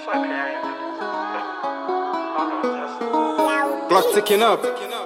Clock ticking up.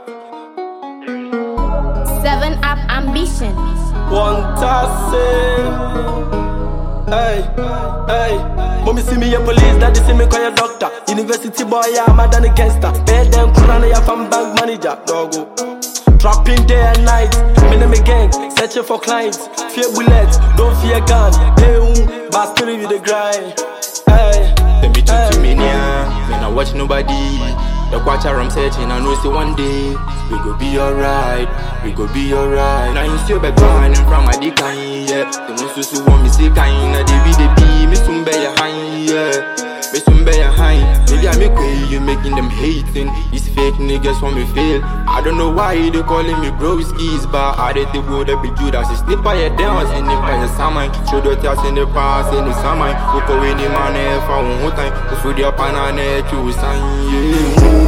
7up ambition. One tasse. Hey, hey. Mommy see me a police, daddy see me call a doctor. University boy, yeah, mad than a gangster. Bed them Kurana, yeah, from bank manager. Doggo. Trapping day and night. Me name a gang, searching for clients. Fear bullets, don't fear gun. Hey, bastard with the grind. Hey, Them be too many, man, I watch nobody. The quarter I'm searching, I know say one day we go be alright, we go be alright. Now you still be going from my dick, yeah. The most who want me say kind, na they be the be me soon be a high, yeah. Me soon be a high. Maybe I make way, you making them hating. These fake niggas want me fail. I don't know why they calling me broskies, but I did the wood up with Judas. Slip by your dance in the fire, salmon. Show the test in the past, in the salmon. Look away the man, if I won't time. Go through the pan and choose sign, yeah.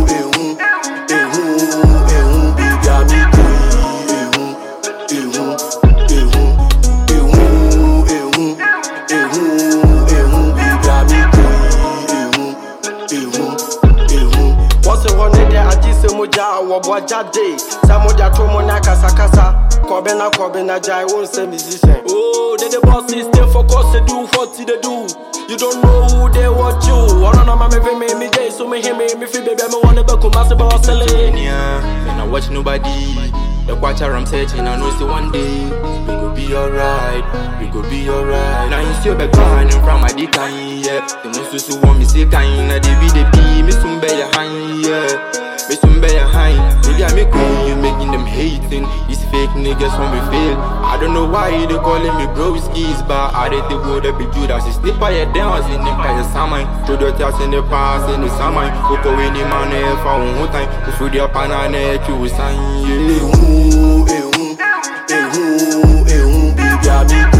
Samoja Tomona Kasa Kobena Jai won't say musician. Oh, they the boss is stay focused to do what they do. You don't know who they watch you. I don't know, me day, so me hear me feel baby, me wanna be come as a boss selling. And I watch nobody. The quarter I'm searching, I know say one day we go be alright, we go be alright. Now you still be going from my dick, yeah. The most who want me say kind, na they be the be me soon be a high, yeah. Me soon be a high. Maybe I make way, you making them hating. These fake niggas want me fail. I don't know why they calling me broskies, but I did the wood up with Judas. Slip by your dance in the fire, salmon. Throw the test in the past, in the salmon. Look away the man, if I won't time. Go through the pan and choose sign, yeah. Baby, I be